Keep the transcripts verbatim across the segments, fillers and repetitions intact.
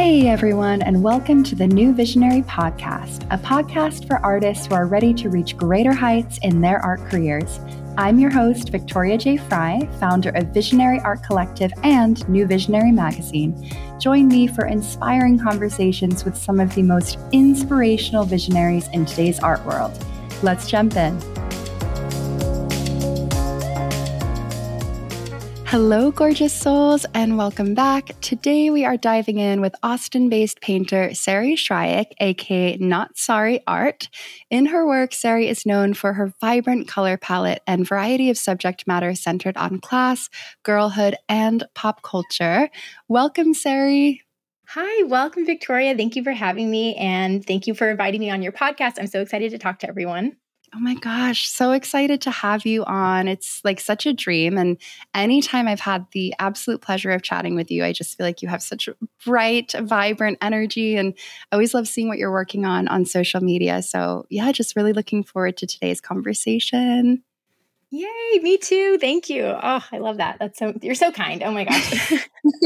Hey everyone, and welcome to the New Visionary Podcast, a podcast for artists who are ready to reach greater heights in their art careers. I'm your host, Victoria J. Fry, founder of Visionary Art Collective and New Visionary Magazine. Join me for inspiring conversations with some of the most inspirational visionaries in today's art world. Let's jump in. Hello, gorgeous souls, and welcome back. Today we are diving in with Austin-based painter Sari Shryack, aka Not Sorry Art. In her work, Sari is known for her vibrant color palette and variety of subject matter centered on class, girlhood, and pop culture. Welcome, Sari. Hi, welcome, Victoria. Thank you for having me, and thank you for inviting me on your podcast. I'm so excited to talk to everyone. Oh my gosh, so excited to have you on. It's like such a dream. And anytime I've had the absolute pleasure of chatting with you, I just feel like you have such a bright, vibrant energy. And I always love seeing what you're working on on social media. So yeah, just really looking forward to today's conversation. Yay, me too. Thank you. Oh, I love that. That's so, you're so kind. Oh my gosh.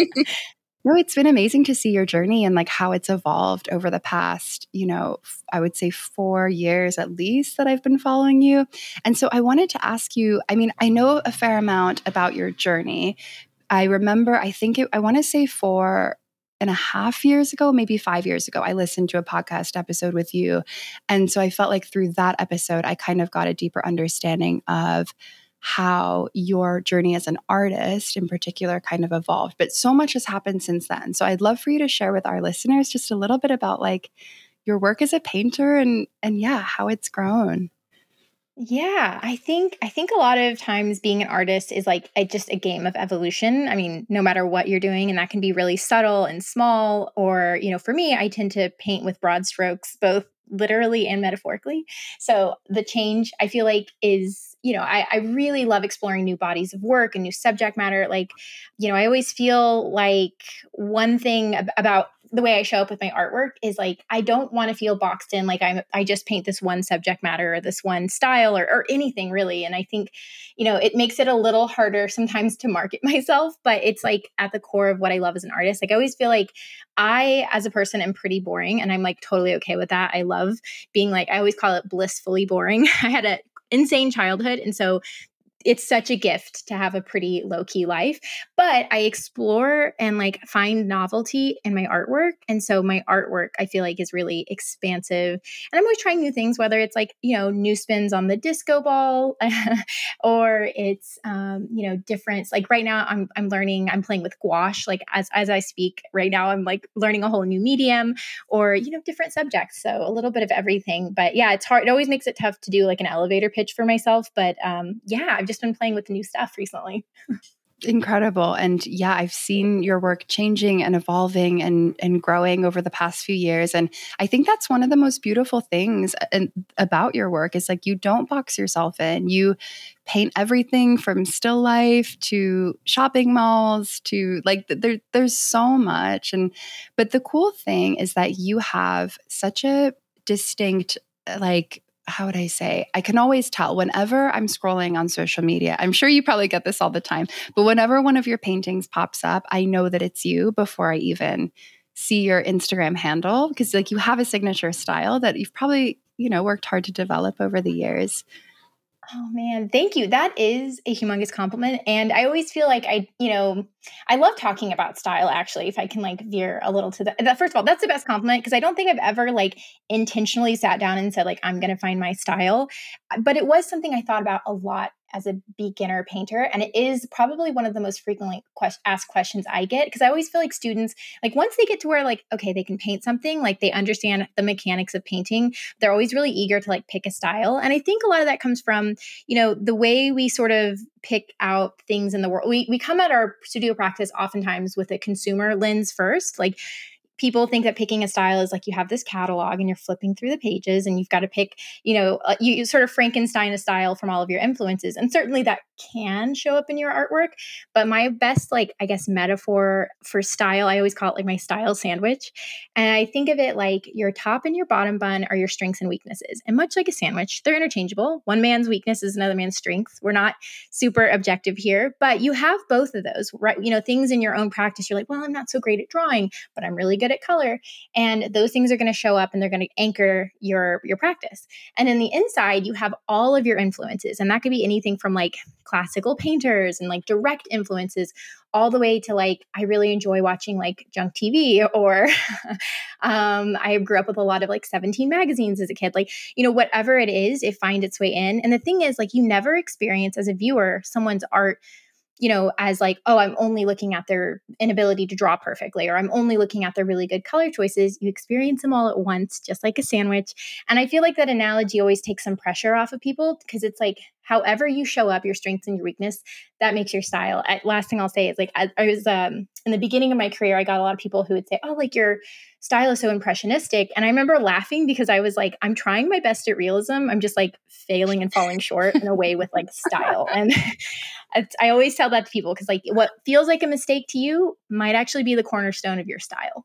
No, it's been amazing to see your journey and like how it's evolved over the past, you know, f- I would say four years at least that I've been following you. And so I wanted to ask you, I mean, I know a fair amount about your journey. I remember, I think it, I want to say four and a half years ago, maybe five years ago, I listened to a podcast episode with you. And so I felt like through that episode, I kind of got a deeper understanding of how your journey as an artist in particular kind of evolved. But so much has happened since then. So I'd love for you to share with our listeners just a little bit about like your work as a painter and and yeah, how it's grown. Yeah, I think I think a lot of times being an artist is like a, just a game of evolution. I mean, no matter what you're doing, and that can be really subtle and small. Or, you know, for me, I tend to paint with broad strokes, both literally and metaphorically. So the change I feel like is, you know, I, I really love exploring new bodies of work and new subject matter. Like, you know, I always feel like one thing ab- about the way I show up with my artwork is like, I don't want to feel boxed in. Like I'm, I just paint this one subject matter or this one style or, or anything really. And I think, you know, it makes it a little harder sometimes to market myself, but it's like at the core of what I love as an artist. Like I always feel like I, as a person, am pretty boring, and I'm like totally okay with that. I love being like, I always call it blissfully boring. I had an insane childhood. And so it's such a gift to have a pretty low key life, but I explore and like find novelty in my artwork. And so my artwork, I feel like, is really expansive. And I'm always trying new things, whether it's like, you know, new spins on the disco ball or it's, um, you know, different. Like right now I'm, I'm learning, I'm playing with gouache. Like as, as I speak right now, I'm like learning a whole new medium or, you know, different subjects. So a little bit of everything, but yeah, it's hard. It always makes it tough to do like an elevator pitch for myself. But um, yeah, I've just been playing with new stuff recently. Incredible. And yeah, I've seen your work changing and evolving and, and growing over the past few years. And I think that's one of the most beautiful things and, about your work is like you don't box yourself in. You paint everything from still life to shopping malls to like there, there's so much. And but the cool thing is that you have such a distinct like how would I say? I can always tell whenever I'm scrolling on social media. I'm sure you probably get this all the time, but whenever one of your paintings pops up, I know that it's you before I even see your Instagram handle because like you have a signature style that you've probably, you know, worked hard to develop over the years. Oh man, thank you. That is a humongous compliment. And I always feel like I, you know, I love talking about style actually, if I can like veer a little to the, that. First of all, that's the best compliment because I don't think I've ever like intentionally sat down and said like, I'm going to find my style. But it was something I thought about a lot as a beginner painter. And it is probably one of the most frequently quest- asked questions I get because I always feel like students, like once they get to where like, okay, they can paint something, like they understand the mechanics of painting, they're always really eager to like pick a style. And I think a lot of that comes from, you know, the way we sort of pick out things in the world. We, we come at our studio practice oftentimes with a consumer lens first. Like people think that picking a style is like you have this catalog and you're flipping through the pages and you've got to pick, you know, uh, you, you sort of Frankenstein a style from all of your influences. And certainly that can show up in your artwork. But my best, like, I guess, metaphor for style, I always call it like my style sandwich. And I think of it like your top and your bottom bun are your strengths and weaknesses. And much like a sandwich, they're interchangeable. One man's weakness is another man's strength. We're not super objective here, but you have both of those, right? You know, things in your own practice, you're like, well, I'm not so great at drawing, but I'm really good good at color. And those things are going to show up and they're going to anchor your your practice. And in the inside, you have all of your influences. And that could be anything from like classical painters and like direct influences all the way to like, I really enjoy watching like junk T V, or um, I grew up with a lot of like seventeen magazines as a kid. Like, you know, whatever it is, it finds its way in. And the thing is, like, you never experience as a viewer someone's art, you know, as like, oh, I'm only looking at their inability to draw perfectly, or I'm only looking at their really good color choices. You experience them all at once, just like a sandwich. And I feel like that analogy always takes some pressure off of people, because it's like, however you show up, your strengths and your weakness, that makes your style. I, last thing I'll say is like, I, I was um, in the beginning of my career, I got a lot of people who would say, oh, like your style is so impressionistic. And I remember laughing because I was like, I'm trying my best at realism. I'm just like failing and falling short in a way with like style. And it's, I always tell that to people, because like what feels like a mistake to you might actually be the cornerstone of your style.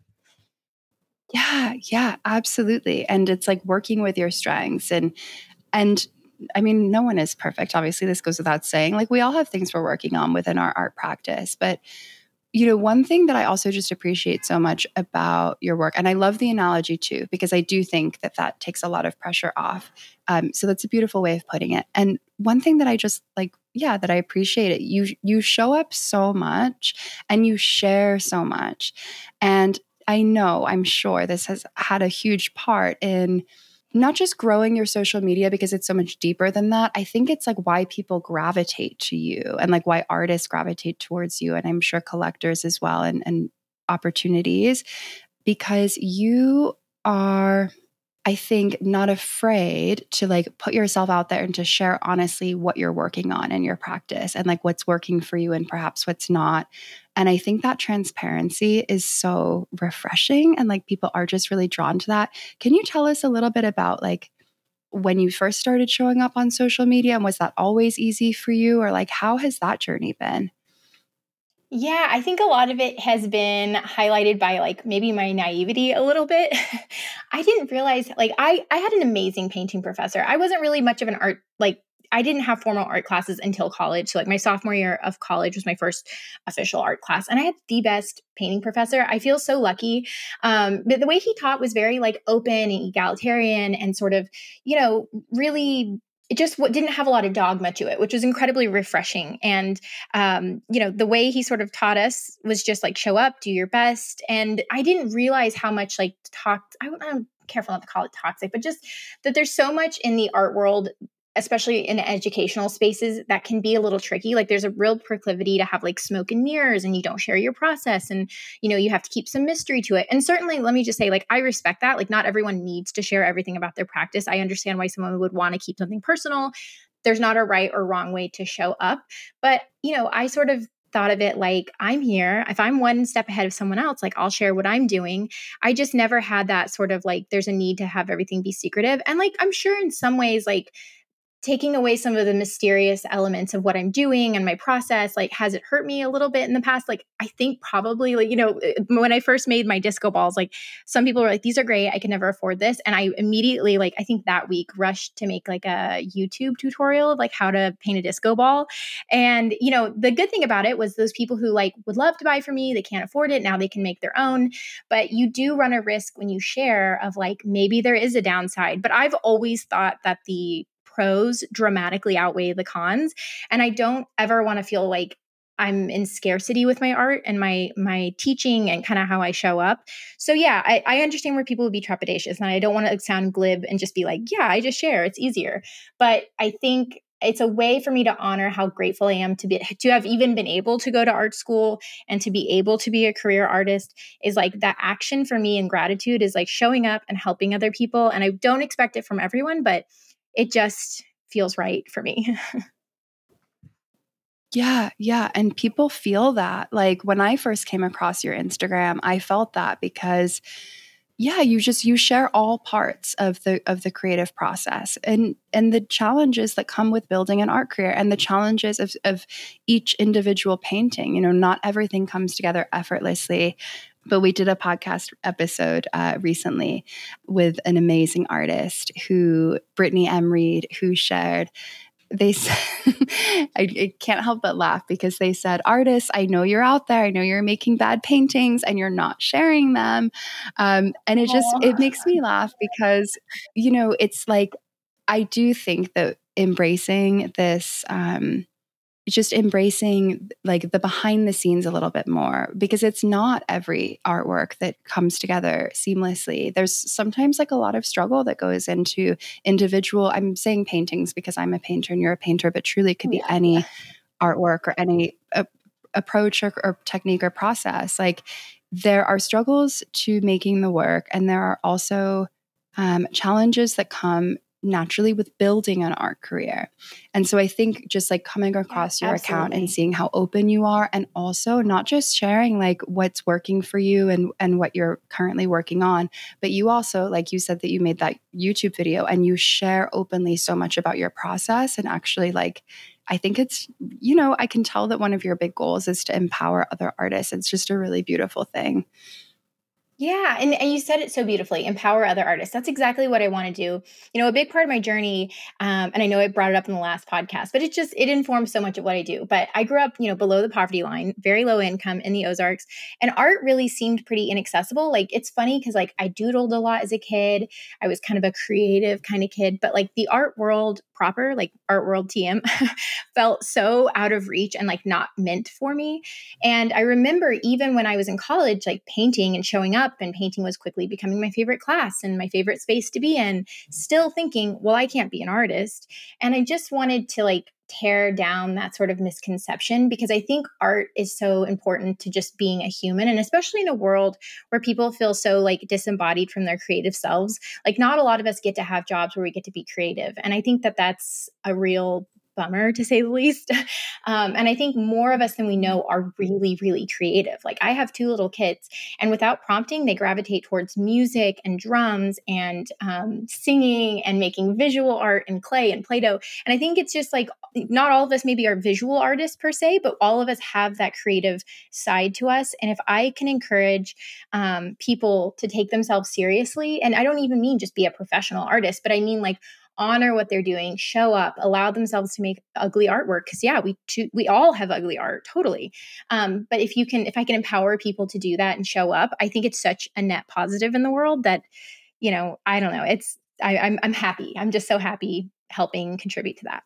Yeah, yeah, absolutely. And it's like working with your strengths, and and I mean, no one is perfect. Obviously, this goes without saying. Like, we all have things we're working on within our art practice. But, you know, one thing that I also just appreciate so much about your work, and I love the analogy too, because I do think that that takes a lot of pressure off. Um, so that's a beautiful way of putting it. And one thing that I just like, yeah, that I appreciate it. You you show up so much and you share so much. And I know, I'm sure this has had a huge part in not just growing your social media, because it's so much deeper than that. I think it's like why people gravitate to you, and like why artists gravitate towards you. And I'm sure collectors as well, and, and opportunities, because you are, I think, not afraid to like put yourself out there and to share honestly what you're working on in your practice, and like what's working for you and perhaps what's not. And I think that transparency is so refreshing, and like people are just really drawn to that. Can you tell us a little bit about like when you first started showing up on social media, and was that always easy for you, or like how has that journey been? Yeah, I think a lot of it has been highlighted by like maybe my naivety a little bit. I didn't realize like I I had an amazing painting professor. I wasn't really much of an art like I didn't have formal art classes until college. So like my sophomore year of college was my first official art class, and I had the best painting professor. I feel so lucky. Um, but the way he taught was very like open and egalitarian and sort of, you know, really it just w- didn't have a lot of dogma to it, which was incredibly refreshing. And um, you know, the way he sort of taught us was just like show up, do your best. And I didn't realize how much like talk, I, I'm careful not to call it toxic, but just that there's so much in the art world, especially in educational spaces, that can be a little tricky. Like there's a real proclivity to have like smoke and mirrors, and you don't share your process, and you know you have to keep some mystery to it. And certainly, let me just say, like I respect that. Like not everyone needs to share everything about their practice. I understand why someone would want to keep something personal. There's not a right or wrong way to show up, but you know, I sort of thought of it like I'm here. If I'm one step ahead of someone else, like I'll share what I'm doing. I just never had that sort of like there's a need to have everything be secretive. And like I'm sure in some ways, like taking away some of the mysterious elements of what I'm doing and my process, like, has it hurt me a little bit in the past? Like, I think probably, like, you know, when I first made my disco balls, like, some people were like, these are great. I can never afford this. And I immediately, like, I think that week rushed to make like a YouTube tutorial of like how to paint a disco ball. And, you know, the good thing about it was those people who like would love to buy from me, they can't afford it. Now they can make their own. But you do run a risk when you share of like, maybe there is a downside. But I've always thought that the pros dramatically outweigh the cons. And I don't ever want to feel like I'm in scarcity with my art and my my teaching and kind of how I show up. So yeah, I, I understand where people would be trepidatious, and I don't want to sound glib and just be like, yeah, I just share. It's easier. But I think it's a way for me to honor how grateful I am to be to have even been able to go to art school and to be able to be a career artist. Is like that action for me, and gratitude is like showing up and helping other people. And I don't expect it from everyone, but it just feels right for me. Yeah, yeah. And people feel that. Like when I first came across your Instagram, I felt that because yeah, you just you share all parts of the of the creative process, and and the challenges that come with building an art career, and the challenges of of each individual painting. You know, not everything comes together effortlessly. But we did a podcast episode uh, recently with an amazing artist who, Brittany M. Reed, who shared they said, I, I can't help but laugh because they said, artists, I know you're out there. I know you're making bad paintings and you're not sharing them. Um, and it just, it makes me laugh because, you know, it's like, I do think that embracing this, um, just embracing like the behind the scenes a little bit more, because it's not every artwork that comes together seamlessly. There's sometimes like a lot of struggle that goes into individual, I'm saying paintings because I'm a painter and you're a painter, but truly it could be Yeah. any artwork or any uh, approach or, or technique or process. Like there are struggles to making the work, and there are also um, challenges that come naturally with building an art career. And so I think just like coming across Yeah, your account and absolutely. seeing how open you are, and also not just sharing like what's working for you and and what you're currently working on, but you also, like you said that you made that YouTube video and you share openly so much about your process. And actually, like, I think it's, you know, I can tell that one of your big goals is to empower other artists. It's just a really beautiful thing. Yeah. And, and you said it so beautifully, empower other artists. That's exactly what I want to do. You know, a big part of my journey, um, and I know I brought it up in the last podcast, but it just, it informs so much of what I do. But I grew up, you know, below the poverty line, very low income in the Ozarks, and art really seemed pretty inaccessible. Like, it's funny because like I doodled a lot as a kid. I was kind of a creative kind of kid, but like the art world proper, like art world T M, felt so out of reach and like not meant for me. And I remember even when I was in college, like painting and showing up, and painting was quickly becoming my favorite class and my favorite space to be in, still thinking, well, I can't be an artist. And I just wanted to like tear down that sort of misconception, because I think art is so important to just being a human. And especially in a world where people feel so like disembodied from their creative selves, like not a lot of us get to have jobs where we get to be creative. And I think that that's a real bummer, to say the least. Um, and I think more of us than we know are really, really creative. Like I have two little kids, and without prompting, they gravitate towards music and drums and um, singing and making visual art and clay and Play-Doh. And I think it's just like not all of us maybe are visual artists per se, but all of us have that creative side to us. And if I can encourage um, people to take themselves seriously, and I don't even mean just be a professional artist, but I mean like honor what they're doing, show up, allow themselves to make ugly artwork. Cause yeah, we cho- we all have ugly art, totally. Um, but if you can, if I can empower people to do that and show up, I think it's such a net positive in the world that, you know, I don't know. It's I, I'm I'm happy. I'm just so happy helping contribute to that.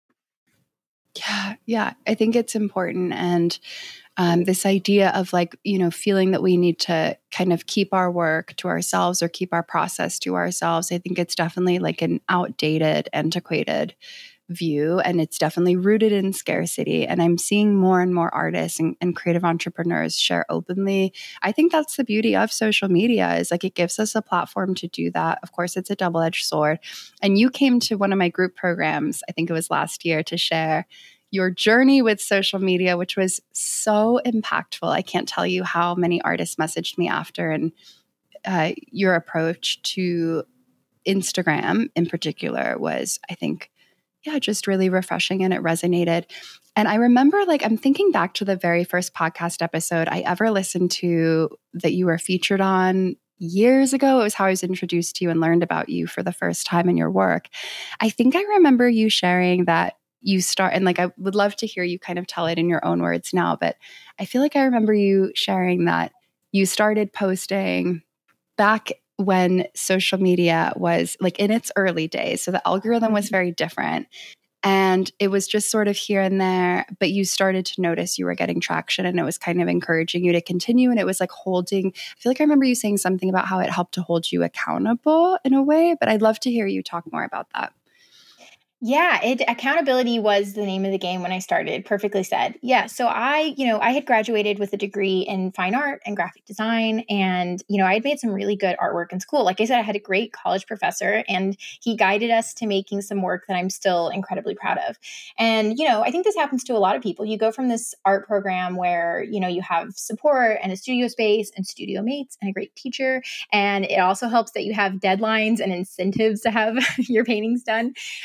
Yeah, yeah, I think it's important. And um, this idea of like, you know, feeling that we need to kind of keep our work to ourselves or keep our process to ourselves, I think it's definitely like an outdated, antiquated view. And it's definitely rooted in scarcity. And I'm seeing more and more artists and, and creative entrepreneurs share openly. I think that's the beauty of social media, is like it gives us a platform to do that. Of course, it's a double-edged sword. And you came to one of my group programs, I think it was last year, to share your journey with social media, which was so impactful. I can't tell you how many artists messaged me after, and uh, your approach to Instagram in particular was, I think, yeah, just really refreshing, and it resonated. And I remember, like, I'm thinking back to the very first podcast episode I ever listened to that you were featured on years ago. It was how I was introduced to you and learned about you for the first time in your work. I think I remember you sharing that you start, and like, I would love to hear you kind of tell it in your own words now, but I feel like I remember you sharing that you started posting back when social media was like in its early days. So the algorithm was very different. And it was just sort of here and there, but you started to notice you were getting traction, and it was kind of encouraging you to continue. And it was like holding, I feel like I remember you saying something about how it helped to hold you accountable in a way, but I'd love to hear you talk more about that. Yeah, it accountability was the name of the game when I started. Perfectly said. Yeah, so I, you know, I had graduated with a degree in fine art and graphic design, and you know, I had made some really good artwork in school. Like I said, I had a great college professor, and he guided us to making some work that I'm still incredibly proud of. And you know, I think this happens to a lot of people. You go from this art program where you know you have support and a studio space and studio mates and a great teacher, and it also helps that you have deadlines and incentives to have your paintings done. You go from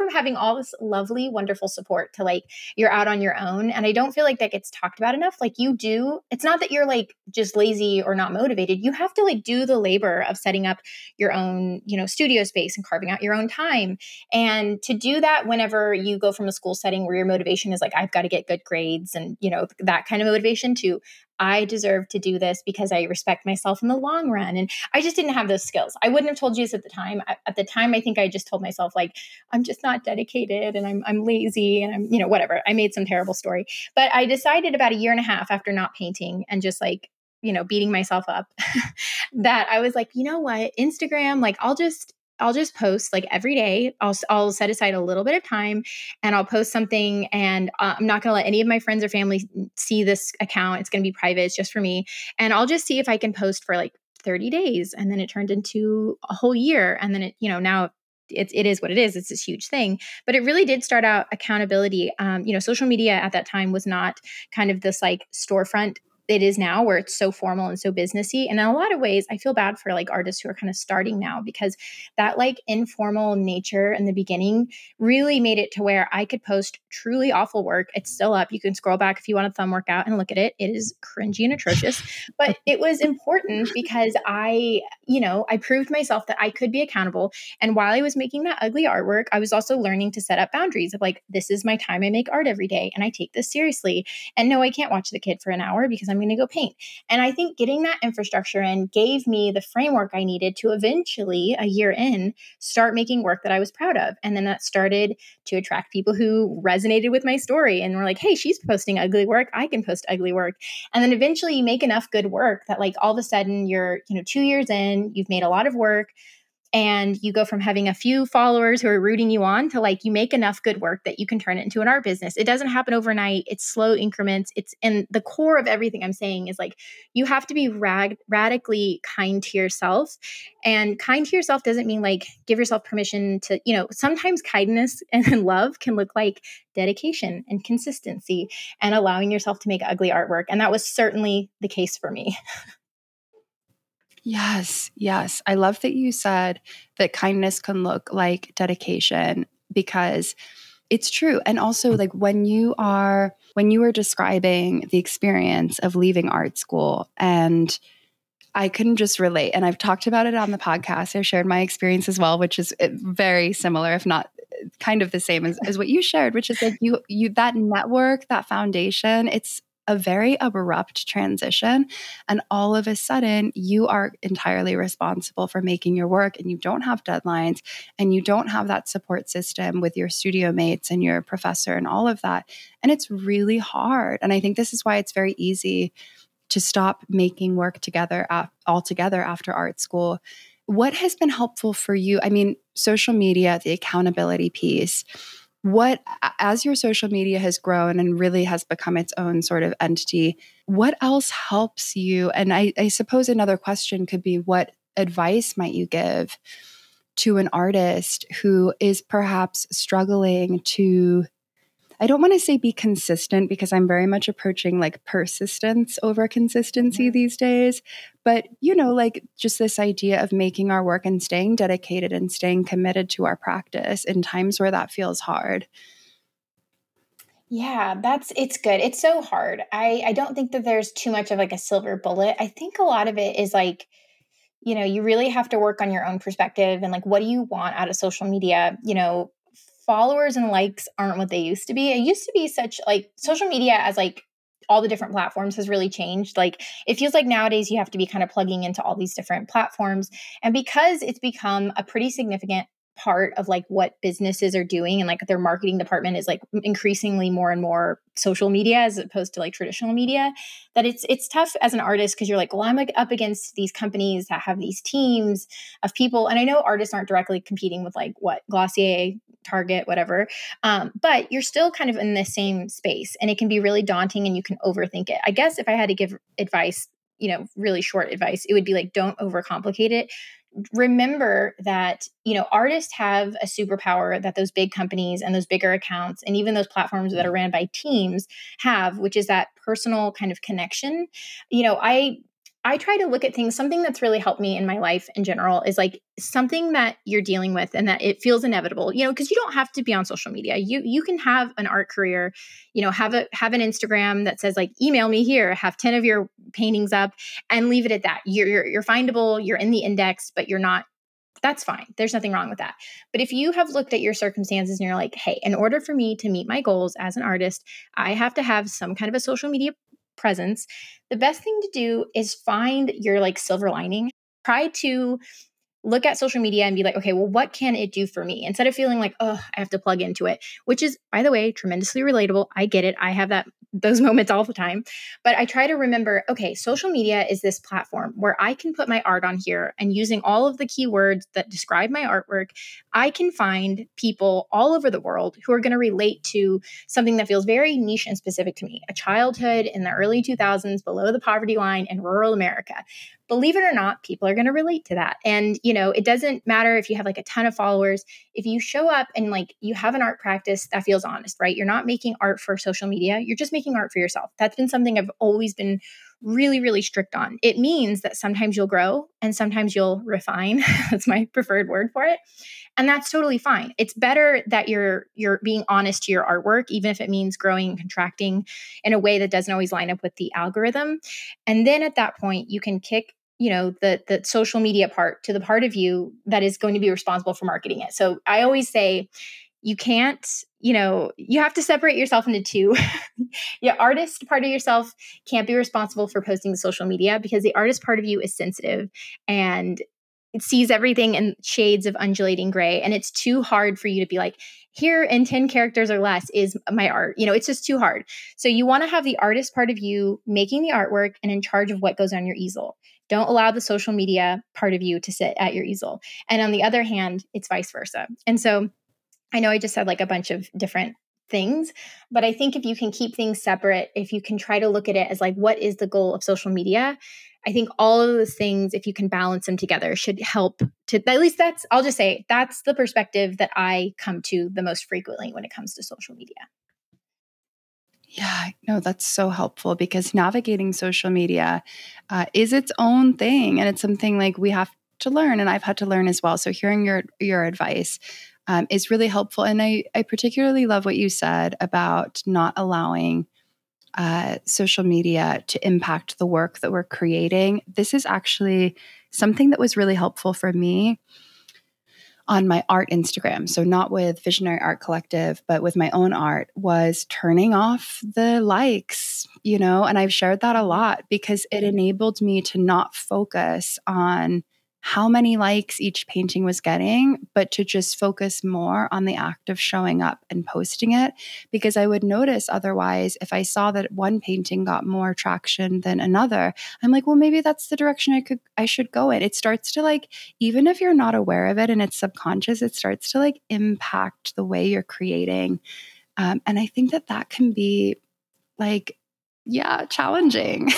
from having all this lovely, wonderful support to like, you're out on your own. And I don't feel like that gets talked about enough. Like you do, it's not that you're like just lazy or not motivated. You have to like do the labor of setting up your own, you know, studio space and carving out your own time. And to do that whenever you go from a school setting where your motivation is like, I've got to get good grades and, you know, that kind of motivation to, I deserve to do this because I respect myself in the long run. And I just didn't have those skills. I wouldn't have told you this at the time. At the time, I think I just told myself like, I'm just not dedicated and I'm, I'm lazy and I'm, you know, whatever. I made some terrible story, but I decided about a year and a half after not painting and just like, you know, beating myself up that I was like, you know what, Instagram, like I'll just, I'll just post like every day. I'll, I'll set aside a little bit of time and I'll post something and uh, I'm not going to let any of my friends or family see this account. It's going to be private. It's just for me. And I'll just see if I can post for like thirty days. And then it turned into a whole year. And then it, you know, now it, it is what it is. It's this huge thing, but it really did start out accountability. Um, you know, social media at that time was not kind of this like storefront it is now where it's so formal and so businessy. And in a lot of ways, I feel bad for like artists who are kind of starting now because that like informal nature in the beginning really made it to where I could post truly awful work. It's still up. You can scroll back if you want a thumb workout and look at it. It is cringy and atrocious, but it was important because I, you know, I proved myself that I could be accountable. And while I was making that ugly artwork, I was also learning to set up boundaries of like, this is my time. I make art every day and I take this seriously. And no, I can't watch the kid for an hour because I'm going to go paint. And I think getting that infrastructure in gave me the framework I needed to eventually, a year in, start making work that I was proud of. And then that started to attract people who resonated with my story and were like, hey, she's posting ugly work. I can post ugly work. And then eventually you make enough good work that like all of a sudden you're, you know, two years in, you've made a lot of work. And you go from having a few followers who are rooting you on to like you make enough good work that you can turn it into an art business. It doesn't happen overnight. It's slow increments. It's and the core of everything I'm saying is like you have to be rad- radically kind to yourself. And kind to yourself doesn't mean like give yourself permission to, you know, sometimes kindness and love can look like dedication and consistency and allowing yourself to make ugly artwork. And that was certainly the case for me. Yes, yes. I love that you said that kindness can look like dedication because it's true. And also like when you are when you were describing the experience of leaving art school, and I couldn't just relate, and I've talked about it on the podcast. I shared my experience as well, which is very similar, if not kind of the same as, as what you shared, which is like you you that network, that foundation, it's a very abrupt transition. And all of a sudden, you are entirely responsible for making your work, and you don't have deadlines, and you don't have that support system with your studio mates and your professor and all of that. And it's really hard. And I think this is why it's very easy to stop making work together uh, altogether after art school. What has been helpful for you? I mean, social media, the accountability piece. What, as your social media has grown and really has become its own sort of entity, what else helps you? And I, I suppose another question could be, what advice might you give to an artist who is perhaps struggling to, I don't want to say be consistent because I'm very much approaching like persistence over consistency mm-hmm. these days. But, you know, like just this idea of making our work and staying dedicated and staying committed to our practice in times where that feels hard. Yeah, that's, it's good. It's so hard. I, I don't think that there's too much of like a silver bullet. I think a lot of it is like, you know, you really have to work on your own perspective and like, what do you want out of social media? You know, followers and likes aren't what they used to be. It used to be such like social media as like all the different platforms has really changed. Like it feels like nowadays you have to be kind of plugging into all these different platforms. And because it's become a pretty significant part of like what businesses are doing and like their marketing department is like increasingly more and more social media as opposed to like traditional media, that it's it's tough as an artist because you're like, well, I'm like up against these companies that have these teams of people. And I know artists aren't directly competing with like what Glossier, Target, whatever. Um, but you're still kind of in the same space and it can be really daunting and you can overthink it. I guess if I had to give advice, you know, really short advice, it would be like, don't overcomplicate it. Remember that, you know, artists have a superpower that those big companies and those bigger accounts and even those platforms that are ran by teams have, which is that personal kind of connection. You know, I I try to look at things, something that's really helped me in my life in general is like something that you're dealing with and that it feels inevitable, you know, because you don't have to be on social media. You you can have an art career, you know, have a have an Instagram that says like, email me here, have ten of your paintings up and leave it at that. You're you're, you're findable, you're in the index, but you're not. That's fine. There's nothing wrong with that. But if you have looked at your circumstances and you're like, hey, in order for me to meet my goals as an artist, I have to have some kind of a social media presence. The best thing to do is find your like silver lining. Try to look at social media and be like, okay, well, what can it do for me? Instead of feeling like, oh, I have to plug into it, which is, by the way, tremendously relatable. I get it. I have that those moments all the time. But I try to remember, okay, social media is this platform where I can put my art on here and using all of the keywords that describe my artwork, I can find people all over the world who are going to relate to something that feels very niche and specific to me, a childhood in the early two thousands below the poverty line in rural America. Believe it or not, people are going to relate to that. And, you know, it doesn't matter if you have like a ton of followers. If you show up and like you have an art practice that feels honest, right? You're not making art for social media. You're just making art for yourself. That's been something I've always been really, really strict on. It means that sometimes you'll grow and sometimes you'll refine. That's my preferred word for it. And that's totally fine. It's better that you're you're being honest to your artwork, even if it means growing and contracting in a way that doesn't always line up with the algorithm. And then at that point, you can kick you know, the the social media part to the part of you that is going to be responsible for marketing it. So I always say you can't, you know, you have to separate yourself into two. The artist part of yourself can't be responsible for posting to social media because the artist part of you is sensitive and it sees everything in shades of undulating gray. And it's too hard for you to be like, here in ten characters or less is my art. You know, it's just too hard. So you want to have the artist part of you making the artwork and in charge of what goes on your easel. Don't allow the social media part of you to sit at your easel. And on the other hand, it's vice versa. And so I know I just said like a bunch of different things, but I think if you can keep things separate, if you can try to look at it as like, what is the goal of social media? I think all of those things, if you can balance them together, should help to, at least that's, I'll just say, that's the perspective that I come to the most frequently when it comes to social media. Yeah, no, that's so helpful because navigating social media uh, is its own thing. And it's something like we have to learn. And I've had to learn as well. So hearing your your advice um, is really helpful. And I, I particularly love what you said about not allowing uh, social media to impact the work that we're creating. This is actually something that was really helpful for me on my art Instagram. So not with Visionary Art Collective, but with my own art, was turning off the likes, you know, and I've shared that a lot because it enabled me to not focus on how many likes each painting was getting, but to just focus more on the act of showing up and posting it. Because I would notice otherwise, if I saw that one painting got more traction than another, I'm like, well, maybe that's the direction I could, I should go in. It starts to like, even if you're not aware of it and it's subconscious, it starts to like impact the way you're creating. Um, and I think that that can be like, yeah, challenging.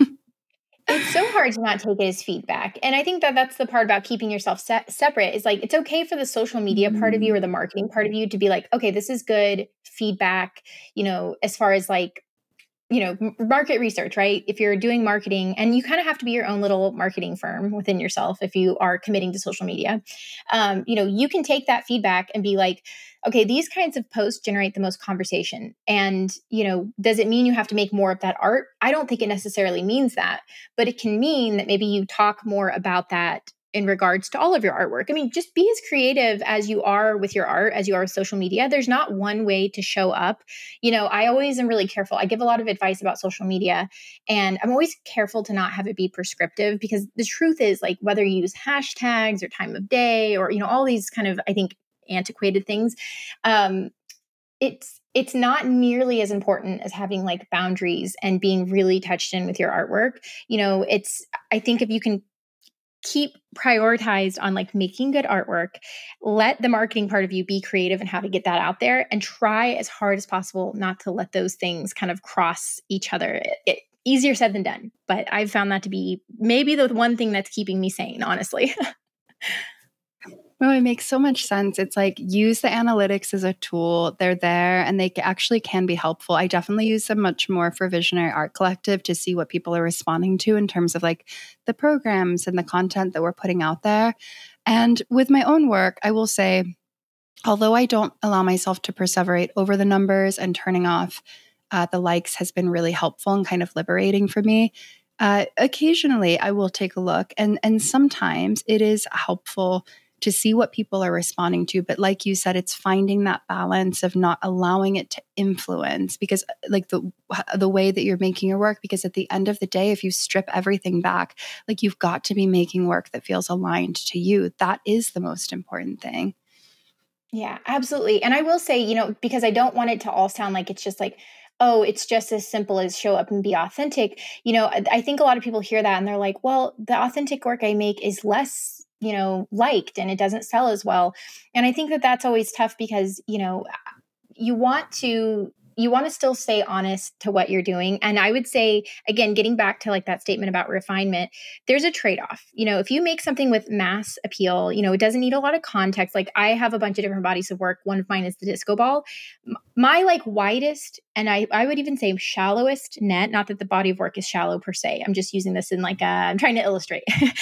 It's so hard to not take it as feedback. And I think that that's the part about keeping yourself se- separate is like, it's okay for the social media part of you or the marketing part of you to be like, okay, this is good feedback, you know, as far as like, you know, market research, right? If you're doing marketing and you kind of have to be your own little marketing firm within yourself, if you are committing to social media, um, you know, you can take that feedback and be like, okay, these kinds of posts generate the most conversation. And, you know, does it mean you have to make more of that art? I don't think it necessarily means that, but it can mean that maybe you talk more about that in regards to all of your artwork. I mean, just be as creative as you are with your art, as you are with social media. There's not one way to show up. You know, I always am really careful. I give a lot of advice about social media, and I'm always careful to not have it be prescriptive because the truth is, like, whether you use hashtags or time of day or, you know, all these kind of, I think, antiquated things, um, it's it's not nearly as important as having like boundaries and being really touched in with your artwork. You know, it's, I think if you can keep prioritized on like making good artwork, let the marketing part of you be creative and how to get that out there, and try as hard as possible not to let those things kind of cross each other. It, it, easier said than done, but I've found that to be maybe the one thing that's keeping me sane, honestly. No, it makes so much sense. It's like use the analytics as a tool. They're there and they actually can be helpful. I definitely use them much more for Visionary Art Collective to see what people are responding to in terms of like the programs and the content that we're putting out there. And with my own work, I will say, although I don't allow myself to perseverate over the numbers and turning off uh, the likes has been really helpful and kind of liberating for me. Uh, occasionally, I will take a look, and and sometimes it is helpful to see what people are responding to. But like you said, it's finding that balance of not allowing it to influence, because like the the way that you're making your work. Because at the end of the day, if you strip everything back, like you've got to be making work that feels aligned to you. That is the most important thing. Yeah, absolutely. And I will say, you know, because I don't want it to all sound like it's just like, oh, it's just as simple as show up and be authentic. You know, I, I think a lot of people hear that and they're like, well, the authentic work I make is less, you know, liked and it doesn't sell as well. And I think that that's always tough because, you know, you want to you want to still stay honest to what you're doing. And I would say, again, getting back to like that statement about refinement, there's a trade-off. You know, if you make something with mass appeal, you know, it doesn't need a lot of context. Like I have a bunch of different bodies of work. One of mine is the disco ball. My like widest, and I, I would even say shallowest net, not that the body of work is shallow per se. I'm just using this in like, a, I'm trying to illustrate,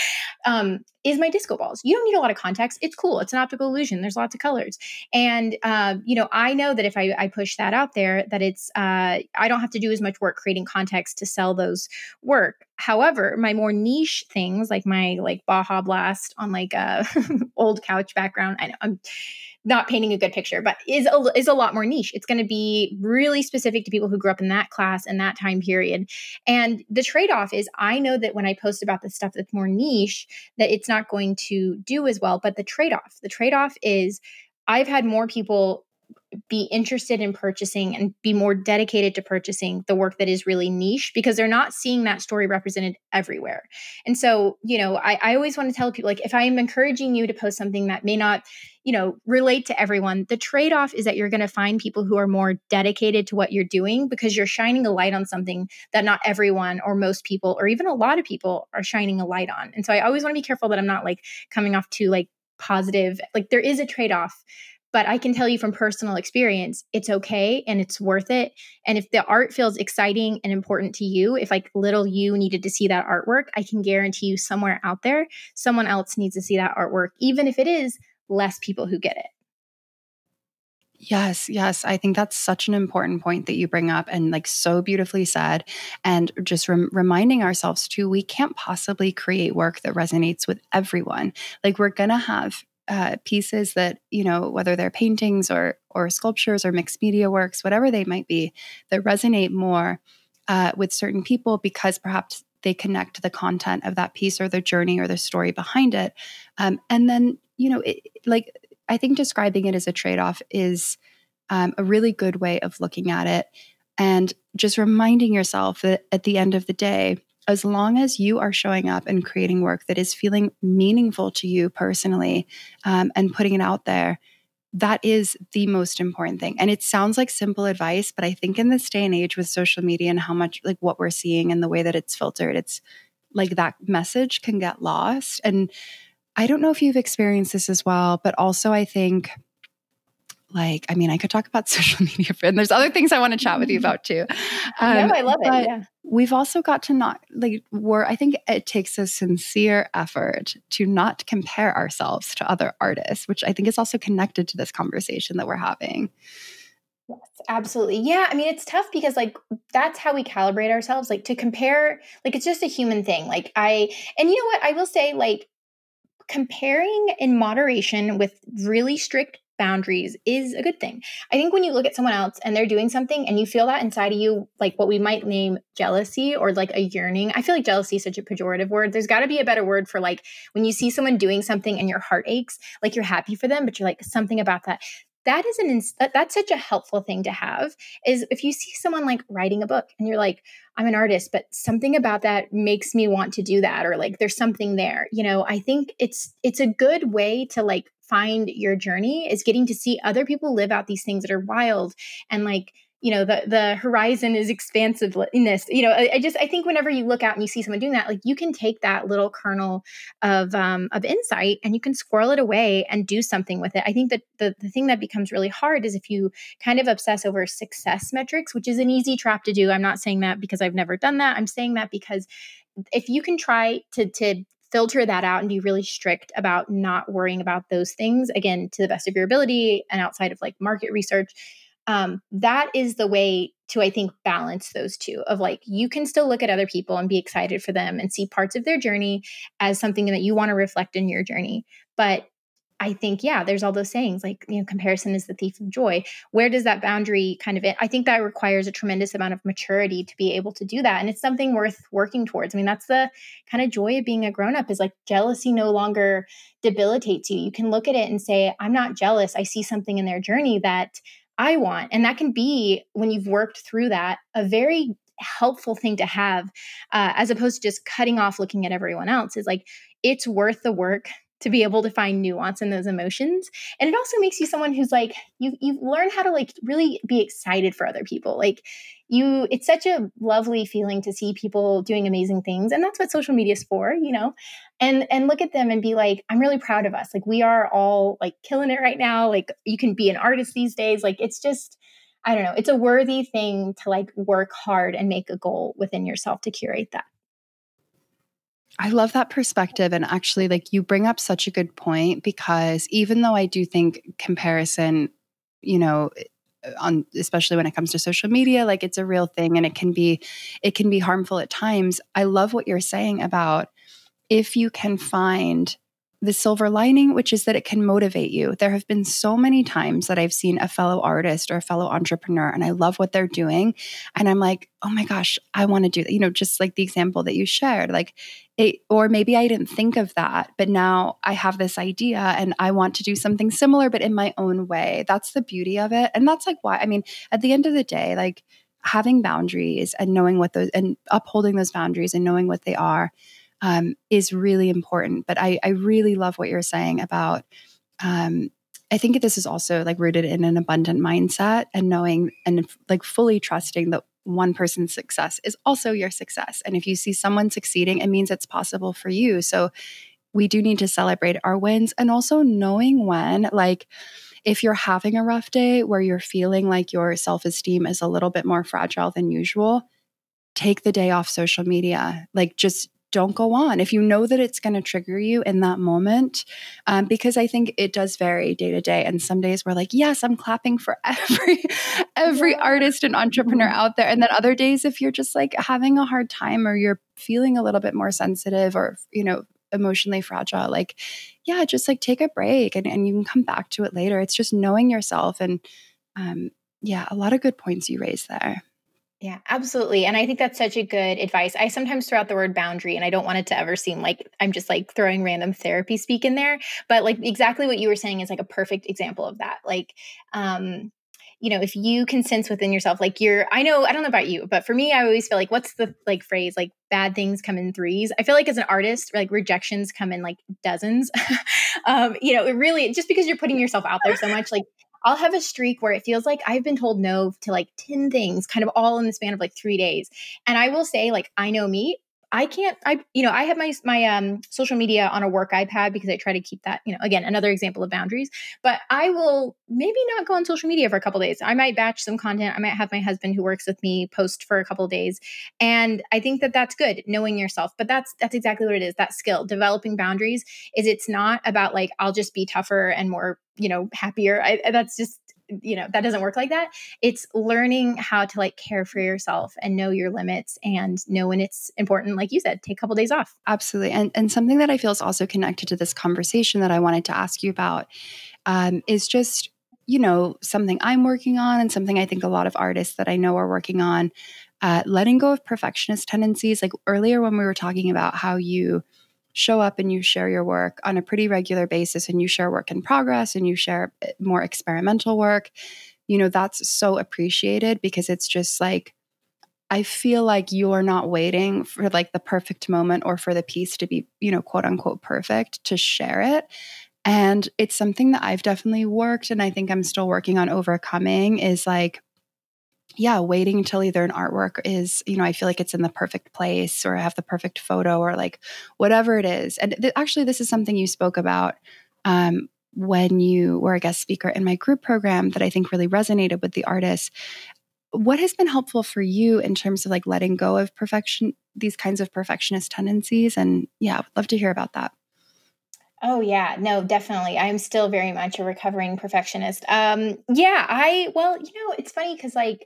um, is my disco balls. You don't need a lot of context. It's cool. It's an optical illusion. There's lots of colors. And, uh, you know, I know that if I, I push that out there, that it's, uh, I don't have to do as much work creating context to sell those work. However, my more niche things like my like Baja Blast on like a old couch background, I know I'm not painting a good picture, but is a, is a lot more niche. It's going to be really specific to people who grew up in that class and that time period. And the trade-off is I know that when I post about the stuff that's more niche, that it's not going to do as well. But the trade-off, the trade-off is I've had more people be interested in purchasing and be more dedicated to purchasing the work that is really niche because they're not seeing that story represented everywhere. And so, you know, I, I always want to tell people, like, if I am encouraging you to post something that may not, you know, relate to everyone, the trade-off is that you're going to find people who are more dedicated to what you're doing because you're shining a light on something that not everyone or most people or even a lot of people are shining a light on. And so I always want to be careful that I'm not like coming off too like positive, like there is a trade-off. But I can tell you from personal experience, it's okay and it's worth it. And if the art feels exciting and important to you, if like little you needed to see that artwork, I can guarantee you somewhere out there, someone else needs to see that artwork, even if it is less people who get it. Yes, yes. I think that's such an important point that you bring up and like so beautifully said. And just rem- reminding ourselves too, we can't possibly create work that resonates with everyone. Like we're going to have uh, pieces that, you know, whether they're paintings or, or sculptures or mixed media works, whatever they might be, that resonate more uh, with certain people because perhaps they connect to the content of that piece or the journey or the story behind it. Um, and then, you know, it, like, I think describing it as a trade-off is um, a really good way of looking at it. And just reminding yourself that at the end of the day, as long as you are showing up and creating work that is feeling meaningful to you personally um, and putting it out there, that is the most important thing. And it sounds like simple advice, but I think in this day and age with social media and how much like what we're seeing and the way that it's filtered, it's like that message can get lost. And I don't know if you've experienced this as well, but also I think like, I mean, I could talk about social media and there's other things I want to chat with you about too. Um, no, I love it. Yeah. We've also got to not like we're, I think it takes a sincere effort to not compare ourselves to other artists, which I think is also connected to this conversation that we're having. Yes, absolutely. Yeah. I mean, it's tough because like that's how we calibrate ourselves, like to compare, like it's just a human thing. Like I, and you know what, I will say like comparing in moderation with really strict boundaries is a good thing. I think when you look at someone else and they're doing something and you feel that inside of you, like what we might name jealousy or like a yearning. I feel like jealousy is such a pejorative word. There's got to be a better word for like when you see someone doing something and your heart aches, like you're happy for them, but you're like something about that. That is an ins- that, that's such a helpful thing to have is if you see someone like writing a book and you're like, I'm an artist, but something about that makes me want to do that, or like there's something there. You know, I think it's it's a good way to like find your journey is getting to see other people live out these things that are wild and like you know, the the horizon is expansiveness. You know, I, I just I think whenever you look out and you see someone doing that, like you can take that little kernel of um, of insight and you can squirrel it away and do something with it. I think that the the thing that becomes really hard is if you kind of obsess over success metrics, which is an easy trap to do. I'm not saying that because I've never done that. I'm saying that because if you can try to to filter that out and be really strict about not worrying about those things, again, to the best of your ability and outside of like market research, um, that is the way to, I think, balance those two of like, you can still look at other people and be excited for them and see parts of their journey as something that you want to reflect in your journey. But I think, yeah, there's all those sayings like, you know, comparison is the thief of joy. Where does that boundary kind of, I think that requires a tremendous amount of maturity to be able to do that. And it's something worth working towards. I mean, that's the kind of joy of being a grown-up is like jealousy no longer debilitates you. You can look at it and say, I'm not jealous. I see something in their journey that I want. And that can be, when you've worked through that, a very helpful thing to have, uh, as opposed to just cutting off looking at everyone else. Is like, it's worth the work to be able to find nuance in those emotions. And it also makes you someone who's like, you you've learned how to like really be excited for other people. Like you, it's such a lovely feeling to see people doing amazing things. And that's what social media is for, you know, and, and look at them and be like, I'm really proud of us. Like we are all like killing it right now. Like you can be an artist these days. Like it's just, I don't know, it's a worthy thing to like work hard and make a goal within yourself to curate that. I love that perspective. And actually, like you bring up such a good point because even though I do think comparison, you know, on especially when it comes to social media, like it's a real thing and it can be it can be harmful at times. I love what you're saying about if you can find the silver lining, which is that it can motivate you. There have been so many times that I've seen a fellow artist or a fellow entrepreneur and I love what they're doing. And I'm like, oh my gosh, I want to do that. You know, just like the example that you shared, like it, or maybe I didn't think of that, but now I have this idea and I want to do something similar, but in my own way. That's the beauty of it. And that's like why, I mean, at the end of the day, like having boundaries and knowing what those and upholding those boundaries and knowing what they are Um, is really important. But I, I really love what you're saying about, um, I think this is also like rooted in an abundant mindset and knowing and like fully trusting that one person's success is also your success. And if you see someone succeeding, it means it's possible for you. So we do need to celebrate our wins and also knowing when, like, if you're having a rough day where you're feeling like your self-esteem is a little bit more fragile than usual, take the day off social media. Like just don't go on if you know that it's going to trigger you in that moment. Um, because I think it does vary day to day. And some days we're like, yes, I'm clapping for every, every Yeah. artist and entrepreneur Mhm. out there. And then other days, if you're just like having a hard time or you're feeling a little bit more sensitive or, you know, emotionally fragile, like, yeah, just like take a break and, and you can come back to it later. It's just knowing yourself. And um, yeah, a lot of good points you raised there. Yeah, absolutely. And I think that's such a good advice. I sometimes throw out the word boundary and I don't want it to ever seem like I'm just like throwing random therapy speak in there. But like exactly what you were saying is like a perfect example of that. Like, um, you know, if you can sense within yourself, like you're, I know, I don't know about you, but for me, I always feel like, what's the like phrase, like bad things come in threes. I feel like as an artist, like rejections come in like dozens. um, you know, it really, just because you're putting yourself out there so much, like I'll have a streak where it feels like I've been told no to like ten things, kind of all in the span of like three days. And I will say, like, I know me. I can't, I, you know, I have my, my, um, social media on a work iPad because I try to keep that, you know, again, another example of boundaries, but I will maybe not go on social media for a couple of days. I might batch some content. I might have my husband who works with me post for a couple of days. And I think that that's good, knowing yourself, but that's, that's exactly what it is. That skill, developing boundaries is it's not about like, I'll just be tougher and more, you know, happier. I, that's just, you know, that doesn't work like that. It's learning how to like care for yourself and know your limits and know when it's important. Like you said, take a couple days off. Absolutely. And, and something that I feel is also connected to this conversation that I wanted to ask you about um, is just, you know, something I'm working on and something I think a lot of artists that I know are working on, uh, letting go of perfectionist tendencies. Like earlier when we were talking about how you show up and you share your work on a pretty regular basis and you share work in progress and you share more experimental work, you know, that's so appreciated because it's just like, I feel like you're not waiting for like the perfect moment or for the piece to be, you know, quote unquote perfect to share it. And it's something that I've definitely worked and I think I'm still working on overcoming is like, yeah, waiting until either an artwork is, you know, I feel like it's in the perfect place or I have the perfect photo or like whatever it is. And th- actually, this is something you spoke about um, when you were a guest speaker in my group program that I think really resonated with the artists. What has been helpful for you in terms of like letting go of perfection, these kinds of perfectionist tendencies? And yeah, I would love to hear about that. Oh yeah, no, definitely. I'm still very much a recovering perfectionist. Um, yeah, I well, you know, it's funny because like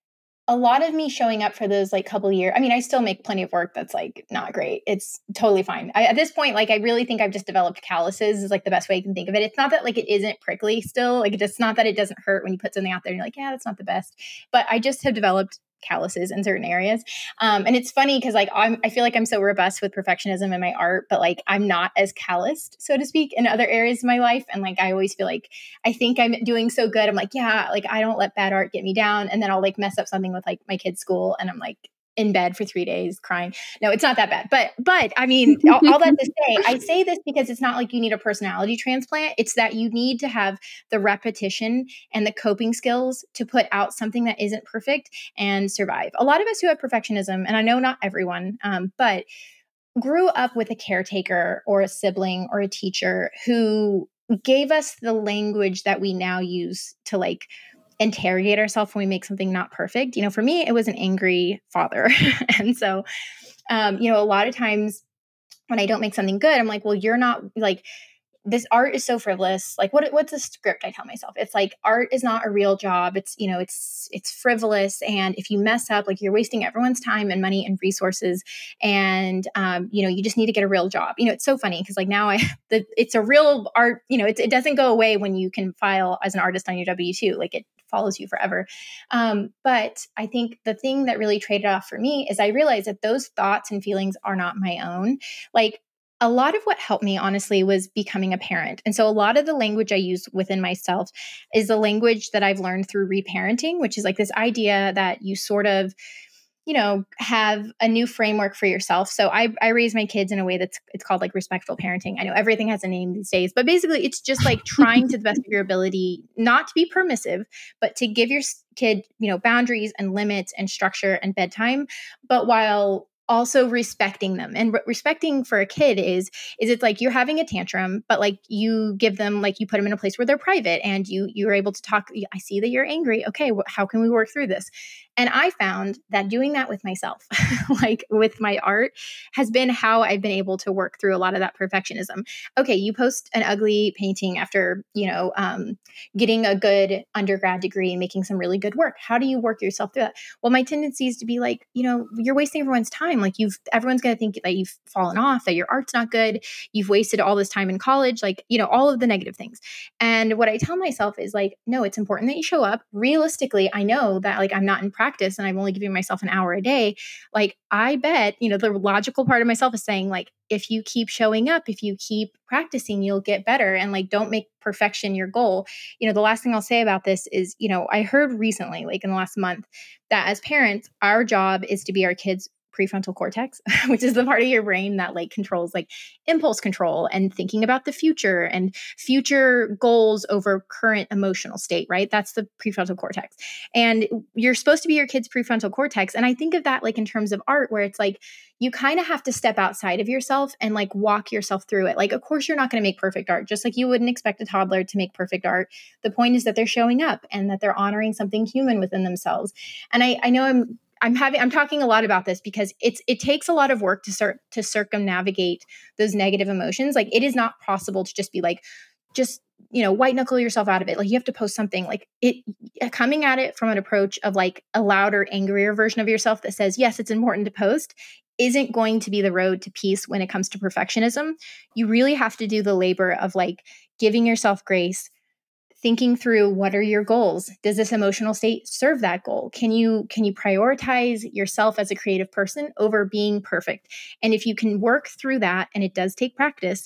a lot of me showing up for those like couple years. I mean, I still make plenty of work that's like not great. It's totally fine. I, at this point, like I really think I've just developed calluses is like the best way I can think of it. It's not that like it isn't prickly still. Like it's not that it doesn't hurt when you put something out there and you're like, yeah, that's not the best. But I just have developed calluses in certain areas. Um, and it's funny because like I'm, I feel like I'm so robust with perfectionism in my art, but like I'm not as calloused, so to speak, in other areas of my life. And like I always feel like I think I'm doing so good. I'm like, yeah, like I don't let bad art get me down. And then I'll like mess up something with like my kid's school and I'm like in bed for three days crying. No, it's not that bad. But, but I mean, all, all that to say, I say this because it's not like you need a personality transplant. It's that you need to have the repetition and the coping skills to put out something that isn't perfect and survive. A lot of us who have perfectionism, and I know not everyone, um, but grew up with a caretaker or a sibling or a teacher who gave us the language that we now use to like interrogate ourselves when we make something not perfect. You know, for me, it was an angry father. And so, um, you know, a lot of times when I don't make something good, I'm like, well, you're not like, this art is so frivolous. Like what what's the script I tell myself? It's like art is not a real job. It's, you know, it's it's frivolous. And if you mess up, like you're wasting everyone's time and money and resources. And um, you know, you just need to get a real job. You know, it's so funny because like now I the it's a real art, you know, it's, it doesn't go away when you can file as an artist on your W two. Like it follows you forever. Um, but I think the thing that really traded off for me is I realized that those thoughts and feelings are not my own. Like a lot of what helped me, honestly, was becoming a parent. And so a lot of the language I use within myself is the language that I've learned through reparenting, which is like this idea that you sort of, you know, have a new framework for yourself. So I, I raise my kids in a way that's it's called like respectful parenting. I know everything has a name these days, but basically it's just like trying to the best of your ability not to be permissive, but to give your kid, you know, boundaries and limits and structure and bedtime, but while also respecting them. And re- respecting for a kid is is it's like you're having a tantrum, but like you give them, like you put them in a place where they're private and you you're able to talk. I see that you're angry. Okay, wh- how can we work through this? And I found that doing that with myself, like with my art, has been how I've been able to work through a lot of that perfectionism. Okay, you post an ugly painting after, you know, um, getting a good undergrad degree and making some really good work. How do you work yourself through that? Well, my tendency is to be like, you know, you're wasting everyone's time. Like you've, everyone's going to think that you've fallen off, that your art's not good. You've wasted all this time in college, like, you know, all of the negative things. And what I tell myself is like, no, it's important that you show up. Realistically, I know that like I'm not in practice and I'm only giving myself an hour a day. Like I bet, you know, the logical part of myself is saying like, if you keep showing up, if you keep practicing, you'll get better. And like, don't make perfection your goal. You know, the last thing I'll say about this is, you know, I heard recently, like in the last month, that as parents, our job is to be our kids' prefrontal cortex, which is the part of your brain that like controls like impulse control and thinking about the future and future goals over current emotional state, right? That's the prefrontal cortex. And you're supposed to be your kid's prefrontal cortex. And I think of that like in terms of art, where it's like you kind of have to step outside of yourself and like walk yourself through it. Like, of course, you're not going to make perfect art, just like you wouldn't expect a toddler to make perfect art. The point is that they're showing up and that they're honoring something human within themselves. And I, I know I'm I'm having I'm talking a lot about this because it's it takes a lot of work to cir- to circumnavigate those negative emotions. Like it is not possible to just be like, just, you know, white knuckle yourself out of it. Like you have to post something like it coming at it from an approach of like a louder, angrier version of yourself that says, yes, it's important to post, isn't going to be the road to peace when it comes to perfectionism. You really have to do the labor of like giving yourself grace, thinking through what are your goals. Does this emotional state serve that goal? Can you can you prioritize yourself as a creative person over being perfect? And if you can work through that, and it does take practice,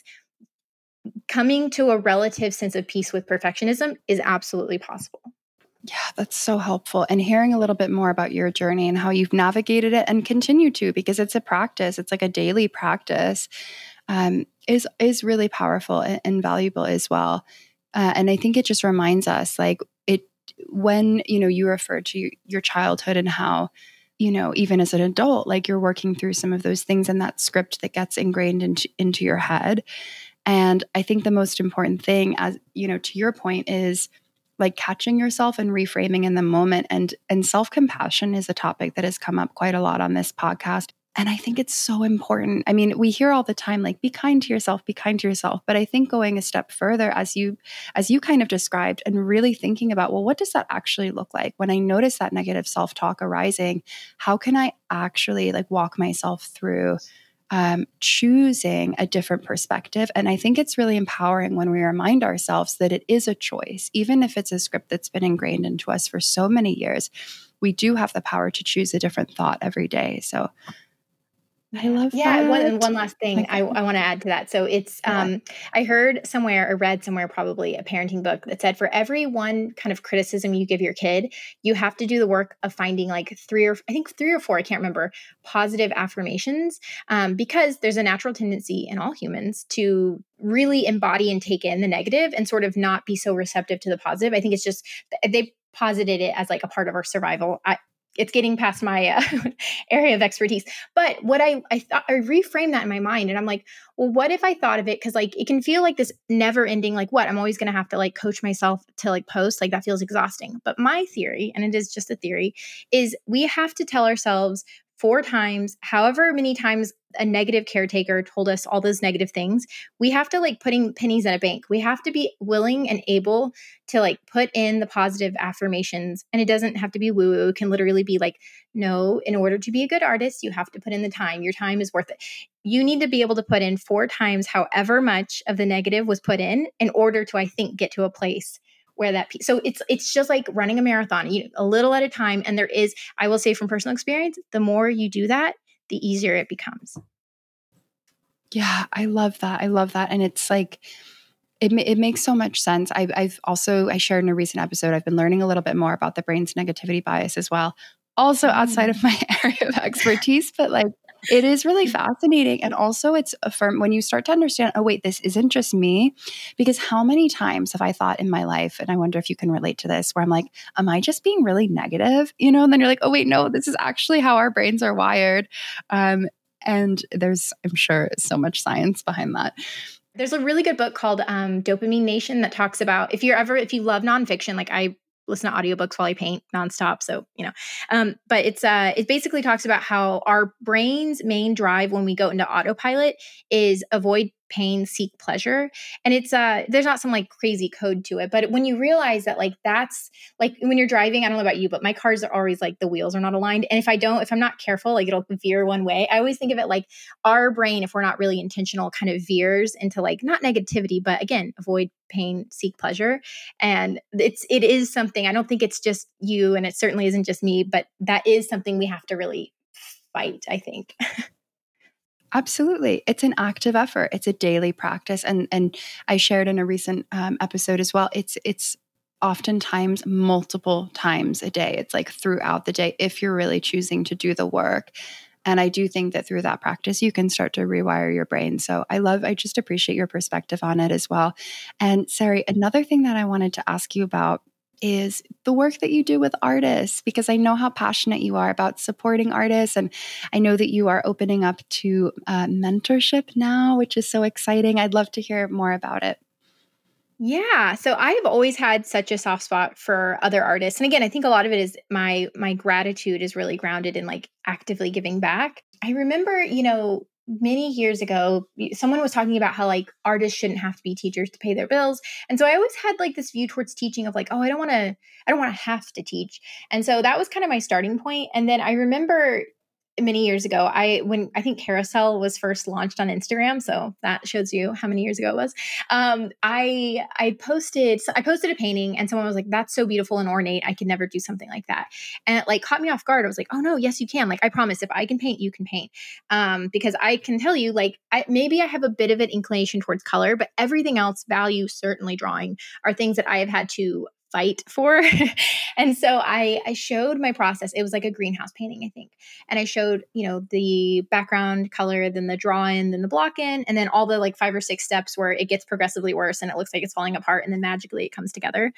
coming to a relative sense of peace with perfectionism is absolutely possible. Yeah, that's so helpful. And hearing a little bit more about your journey and how you've navigated it and continue to, because it's a practice, it's like a daily practice, um, is is really powerful and, and valuable as well. Uh, and I think it just reminds us, like it, when, you know, you refer to your childhood and how, you know, even as an adult, like you're working through some of those things and that script that gets ingrained into, into your head. And I think the most important thing, as you know, to your point, is like catching yourself and reframing in the moment. And and self-compassion is a topic that has come up quite a lot on this podcast. And I think it's so important. I mean, we hear all the time, like, be kind to yourself, be kind to yourself. But I think going a step further, as you as you kind of described, and really thinking about, well, what does that actually look like? When I notice that negative self-talk arising, how can I actually like walk myself through um, choosing a different perspective? And I think it's really empowering when we remind ourselves that it is a choice, even if it's a script that's been ingrained into us for so many years. We do have the power to choose a different thought every day. So I love yeah, that. one and one last thing Like, I, I want to add to that. So it's yeah. um I heard somewhere or read somewhere, probably a parenting book, that said for every one kind of criticism you give your kid, you have to do the work of finding like three or I think three or four, I can't remember, positive affirmations. Um, because there's a natural tendency in all humans to really embody and take in the negative and sort of not be so receptive to the positive. I think it's just they posited it as like a part of our survival. I, it's getting past my uh, area of expertise. But what I I thought I reframed that in my mind, and I'm like, well, what if I thought of it? Because like it can feel like this never ending, like what I'm always going to have to like coach myself to like post, like that feels exhausting. But my theory, and it is just a theory, is we have to tell ourselves four times, however many times a negative caretaker told us all those negative things, we have to like putting pennies in a bank. We have to be willing and able to like put in the positive affirmations. And it doesn't have to be woo woo. It can literally be like, no, in order to be a good artist, you have to put in the time. Your time is worth it. You need to be able to put in four times however much of the negative was put in in order to, I think, get to a place where that piece. So it's it's just like running a marathon, you a little at a time. And there is, I will say from personal experience, the more you do that, the easier it becomes. Yeah, I love that. I love that. And it's like, it, it makes so much sense. I've, I've also, I shared in a recent episode, I've been learning a little bit more about the brain's negativity bias as well. Also outside of my area of expertise, but like, it is really fascinating. And also it's affirm when you start to understand, oh, wait, this isn't just me. Because how many times have I thought in my life, and I wonder if you can relate to this, where I'm like, am I just being really negative? You know, and then you're like, oh, wait, no, this is actually how our brains are wired. Um, and there's, I'm sure, so much science behind that. There's a really good book called um, Dopamine Nation that talks about, if you're ever, if you love nonfiction, like I listen to audiobooks while I paint nonstop. So, you know, um, but it's, uh, it basically talks about how our brain's main drive when we go into autopilot is avoid pain, seek pleasure. And it's, uh, there's not some like crazy code to it, but when you realize that, like, that's like when you're driving, I don't know about you, but my cars are always like the wheels are not aligned. And if I don't, if I'm not careful, like it'll veer one way. I always think of it like our brain, if we're not really intentional, kind of veers into like not negativity, but again, avoid pain, seek pleasure. And it's, it is something, I don't think it's just you, and it certainly isn't just me, but that is something we have to really fight, I think. Absolutely. It's an active effort. It's a daily practice. And and I shared in a recent um, episode as well, it's it's oftentimes multiple times a day. It's like throughout the day if you're really choosing to do the work. And I do think that through that practice, you can start to rewire your brain. So I love, I just appreciate your perspective on it as well. And Sari, another thing that I wanted to ask you about is the work that you do with artists, because I know how passionate you are about supporting artists. And I know that you are opening up to uh, mentorship now, which is so exciting. I'd love to hear more about it. Yeah. So I've always had such a soft spot for other artists. And again, I think a lot of it is my my gratitude is really grounded in like actively giving back. I remember, you know, many years ago, someone was talking about how like artists shouldn't have to be teachers to pay their bills. And so I always had like this view towards teaching of like, oh, I don't want to I don't want to have to teach. And so that was kind of my starting point. And then I remember many years ago, I when I think Carousel was first launched on Instagram, so that shows you how many years ago it was. Um, I I posted I posted a painting, and someone was like, "That's so beautiful and ornate. I could never do something like that." And it like caught me off guard. I was like, "Oh no, yes you can. Like I promise, if I can paint, you can paint." Um, because I can tell you, like I, maybe I have a bit of an inclination towards color, but everything else, value, certainly drawing, are things that I have had to fight for. And so I, I showed my process. It was like a greenhouse painting, I think. And I showed, you know, the background color, then the draw in, then the block in, and then all the like five or six steps where it gets progressively worse and it looks like it's falling apart. And then magically it comes together.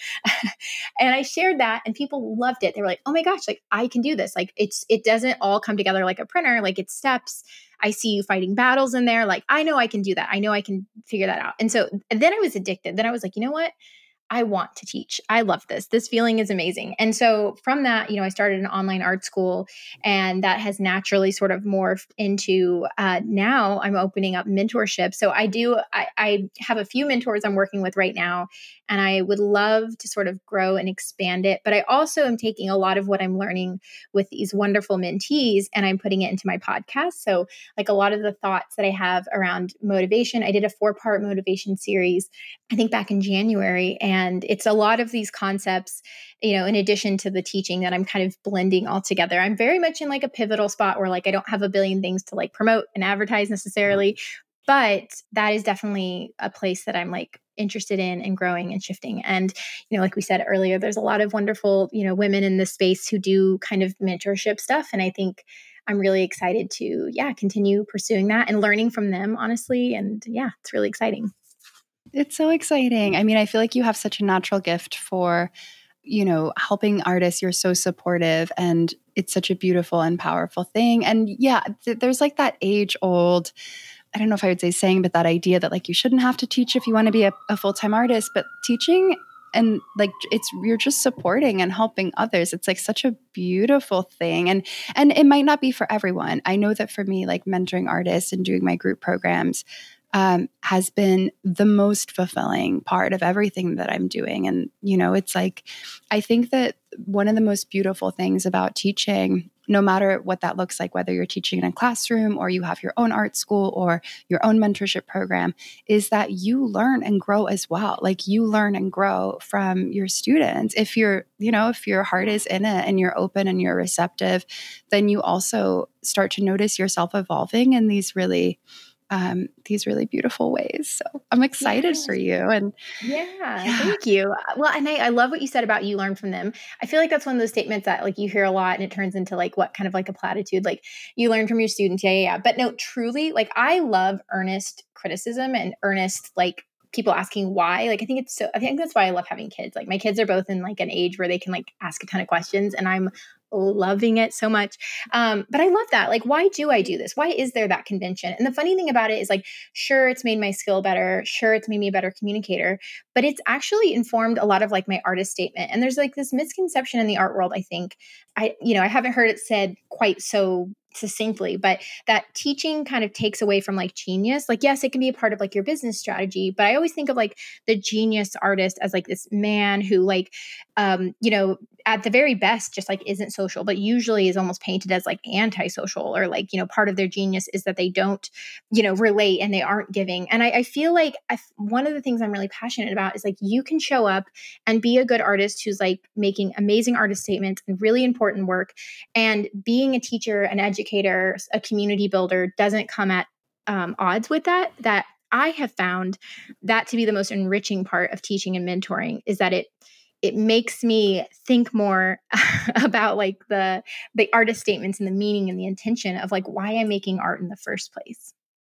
And I shared that and people loved it. They were like, oh my gosh, like I can do this. Like it's, it doesn't all come together like a printer, like it's steps. I see you fighting battles in there. Like, I know I can do that. I know I can figure that out. And so and then I was addicted. Then I was like, you know what? I want to teach. I love this. This feeling is amazing. And so from that, you know, I started an online art school and that has naturally sort of morphed into uh, now I'm opening up mentorship. So I do, I, I have a few mentors I'm working with right now, and I would love to sort of grow and expand it. But I also am taking a lot of what I'm learning with these wonderful mentees and I'm putting it into my podcast. So like a lot of the thoughts that I have around motivation, I did a four part motivation series, I think back in January. And And it's a lot of these concepts, you know, in addition to the teaching that I'm kind of blending all together. I'm very much in like a pivotal spot where like I don't have a billion things to like promote and advertise necessarily, but that is definitely a place that I'm like interested in and growing and shifting. And, you know, like we said earlier, there's a lot of wonderful, you know, women in this space who do kind of mentorship stuff. And I think I'm really excited to, yeah, continue pursuing that and learning from them, honestly. And yeah, it's really exciting. It's so exciting. I mean, I feel like you have such a natural gift for, you know, helping artists. You're so supportive and it's such a beautiful and powerful thing. And yeah, th- there's like that age old, I don't know if I would say saying, but that idea that like you shouldn't have to teach if you want to be a, a full-time artist, but teaching and like it's you're just supporting and helping others. It's like such a beautiful thing. And and it might not be for everyone. I know that for me, like mentoring artists and doing my group programs, um, has been the most fulfilling part of everything that I'm doing. And, you know, it's like, I think that one of the most beautiful things about teaching, no matter what that looks like, whether you're teaching in a classroom or you have your own art school or your own mentorship program, is that you learn and grow as well. Like you learn and grow from your students. If you're, you know, if your heart is in it and you're open and you're receptive, then you also start to notice yourself evolving in these really um, these really beautiful ways. So I'm excited Yes. for you. And Yeah, yeah, thank you. Well, and I, I love what you said about you learn from them. I feel like that's one of those statements that like you hear a lot and it turns into like what kind of like a platitude, like you learn from your students. Yeah, yeah, yeah. But no, truly, like I love earnest criticism and earnest like people asking why. Like I think it's so I think that's why I love having kids. Like my kids are both in like an age where they can like ask a ton of questions and I'm loving it so much. Um, but I love that. Like, why do I do this? Why is there that convention? And the funny thing about it is like, sure, it's made my skill better. Sure, it's made me a better communicator, but it's actually informed a lot of like my artist statement. And there's like this misconception in the art world, I think. I, you know, I haven't heard it said quite so succinctly, but that teaching kind of takes away from like genius. Like, yes, it can be a part of like your business strategy, but I always think of like the genius artist as like this man who like, um, you know, at the very best, just like isn't social, but usually is almost painted as like antisocial or like, you know, part of their genius is that they don't, you know, relate and they aren't giving. And I, I feel like I, one of the things I'm really passionate about is like you can show up and be a good artist who's like making amazing artist statements and really important work. And being a teacher, an educator, a community builder doesn't come at um, odds with that. That I have found that to be the most enriching part of teaching and mentoring is that it it makes me think more about like the the artist statements and the meaning and the intention of like why I'm making art in the first place.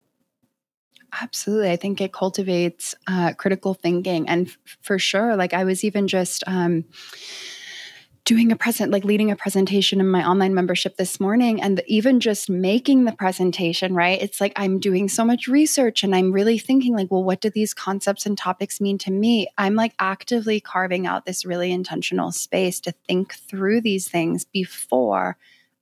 absolutely. I think it cultivates uh, critical thinking. And f- for sure, like I was even just um, doing a present, like leading a presentation in my online membership this morning. And even just making the presentation, right? It's like I'm doing so much research and I'm really thinking like, well, what do these concepts and topics mean to me? I'm like actively carving out this really intentional space to think through these things before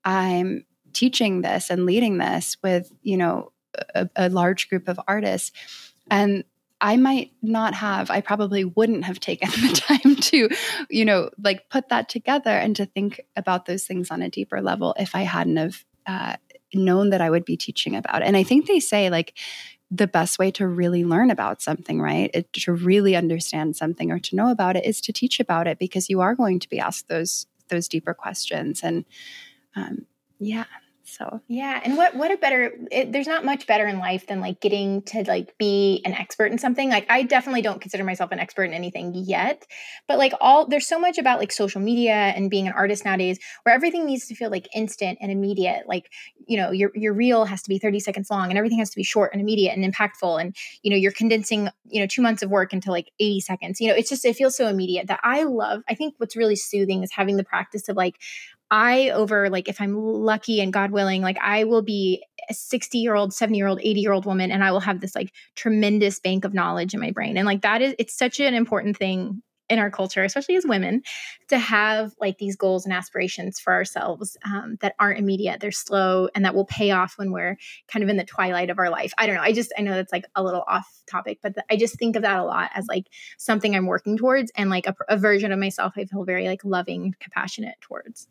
I'm teaching this and leading this with, you know, a, a large group of artists. And I might not have, I probably wouldn't have taken the time to, you know, like put that together and to think about those things on a deeper level if I hadn't have uh, known that I would be teaching about it. And I think they say like the best way to really learn about something, right? It, to really understand something or to know about it is to teach about it because you are going to be asked those, those deeper questions. And um, yeah, So yeah. And what, what a better, it, there's not much better in life than like getting to like be an expert in something. Like I definitely don't consider myself an expert in anything yet, but like all, there's so much about like social media and being an artist nowadays where everything needs to feel like instant and immediate. Like, you know, your, your reel has to be thirty seconds long and everything has to be short and immediate and impactful. And, you know, you're condensing, you know, two months of work into like eighty seconds, you know, it's just, it feels so immediate that I love. I think what's really soothing is having the practice of like, I over like, if I'm lucky and God willing, like I will be a sixty year old, seventy year old, eighty year old woman. And I will have this like tremendous bank of knowledge in my brain. And like, that is, it's such an important thing in our culture, especially as women, to have like these goals and aspirations for ourselves um, that aren't immediate, they're slow, and that will pay off when we're kind of in the twilight of our life. I don't know. I just, I know that's like a little off topic, but th- I just think of that a lot as like something I'm working towards and like a, a version of myself I feel very like loving, compassionate towards.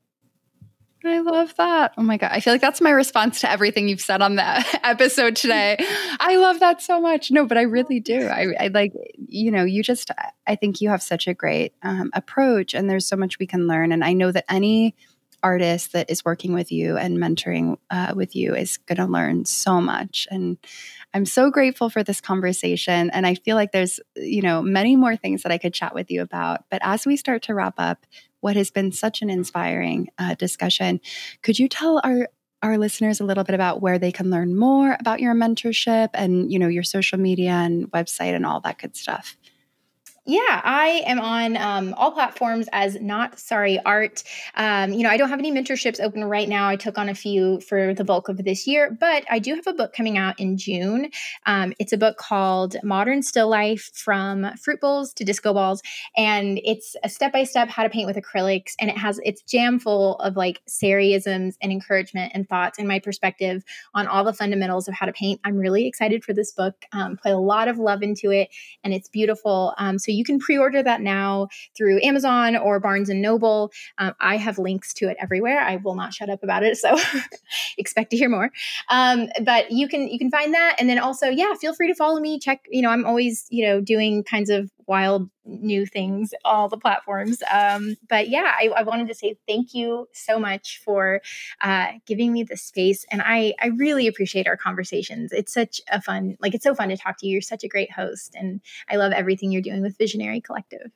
I love that. Oh my God. I feel like that's my response to everything you've said on the episode today. I love that so much. No, but I really do. I, I like, you know, you just, I think you have such a great um, approach and there's so much we can learn. And I know that any artist that is working with you and mentoring uh, with you is going to learn so much. And I'm so grateful for this conversation. And I feel like there's, you know, many more things that I could chat with you about. But as we start to wrap up what has been such an inspiring uh, discussion, could you tell our our listeners a little bit about where they can learn more about your mentorship and, you know, your social media and website and all that good stuff? Yeah, I am on um, all platforms as Not Sorry Art. Um, you know, I don't have any mentorships open right now. I took on a few for the bulk of this year, but I do have a book coming out in June. Um, it's a book called Modern Still Life: From Fruit Bowls to Disco Balls. And it's a step-by-step how to paint with acrylics. And it has, it's jam full of like Sari-isms and encouragement and thoughts and my perspective on all the fundamentals of how to paint. I'm really excited for this book. Um, put a lot of love into it and it's beautiful. Um, so you can pre-order that now through Amazon or Barnes and Noble. Um, I have links to it everywhere. I will not shut up about it, so expect to hear more. Um, but you can you can find that, and then also, yeah, feel free to follow me. Check, you know, I'm always you know doing kinds of wild new things, all the platforms. Um, but yeah, I, I wanted to say thank you so much for uh, giving me the space, and I I really appreciate our conversations. It's such a fun, like it's so fun to talk to you. You're such a great host, and I love everything you're doing with Visionary Collective.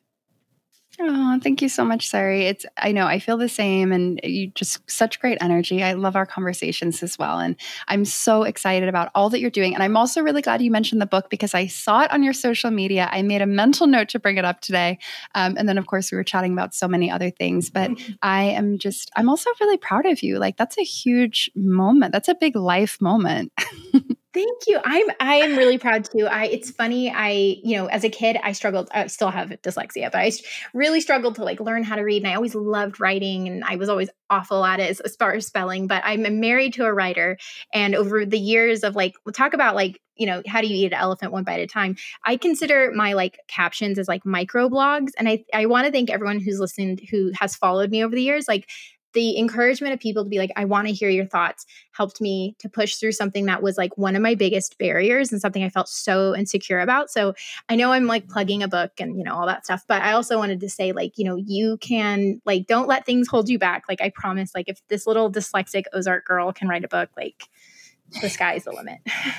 Oh, thank you so much, Sari. It's, I know I feel the same and you just such great energy. I love our conversations as well. And I'm so excited about all that you're doing. And I'm also really glad you mentioned the book because I saw it on your social media. I made a mental note to bring it up today. Um, and then of course we were chatting about so many other things, but I am just, I'm also really proud of you. Like that's a huge moment. That's a big life moment. Thank you. I'm I am really proud too. I it's funny. I you know as a kid I struggled. I still have dyslexia, but I really struggled to like learn how to read. And I always loved writing, and I was always awful at it as, as far as spelling. But I'm married to a writer, and over the years of like we'll talk about like you know how do you eat an elephant one bite at a time. I consider my like captions as like micro blogs, and I I want to thank everyone who's listened who has followed me over the years. Like the encouragement of people to be like, I want to hear your thoughts helped me to push through something that was like one of my biggest barriers and something I felt so insecure about. So I know I'm like plugging a book and, you know, all that stuff, but I also wanted to say like, you know, you can like, don't let things hold you back. Like I promise, like if this little dyslexic Ozark girl can write a book, like the sky's the limit.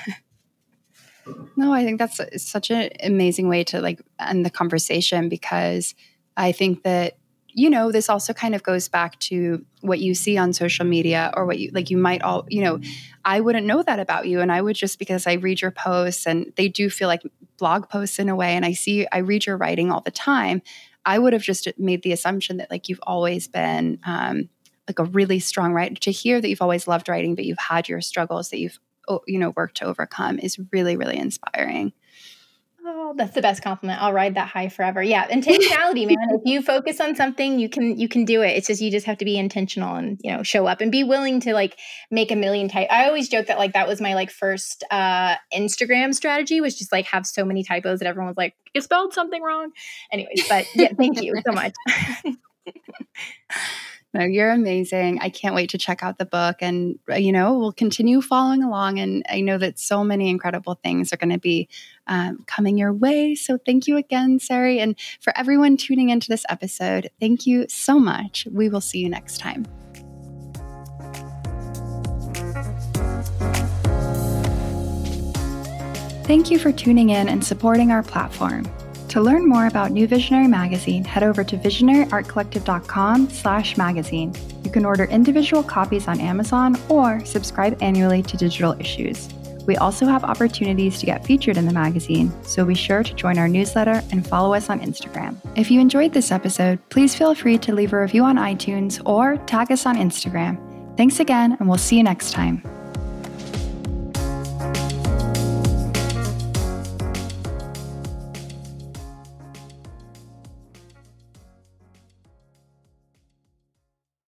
No, I think that's such an amazing way to like end the conversation because I think that you know, this also kind of goes back to what you see on social media or what you like, you might all, you know, I wouldn't know that about you. And I would just because I read your posts and they do feel like blog posts in a way. And I see, I read your writing all the time. I would have just made the assumption that like you've always been um, like a really strong writer. To hear that you've always loved writing, but you've had your struggles that you've, you know, worked to overcome is really, really inspiring. Oh, that's the best compliment. I'll ride that high forever. Yeah. Intentionality, man. If you focus on something, you can, you can do it. It's just, you just have to be intentional and, you know, show up and be willing to like make a million typos. I always joke that like, that was my like first uh, Instagram strategy was just like have so many typos that everyone was like, you spelled something wrong. Anyways, but yeah, thank you so much. No, you're amazing. I can't wait to check out the book and, you know, we'll continue following along. And I know that so many incredible things are going to be um, coming your way. So thank you again, Sari. And for everyone tuning into this episode, thank you so much. We will see you next time. Thank you for tuning in and supporting our platform. To learn more about New Visionary Magazine, head over to visionary art collective dot com slash magazine. You can order individual copies on Amazon or subscribe annually to digital issues. We also have opportunities to get featured in the magazine, so be sure to join our newsletter and follow us on Instagram. If you enjoyed this episode, please feel free to leave a review on iTunes or tag us on Instagram. Thanks again, and we'll see you next time.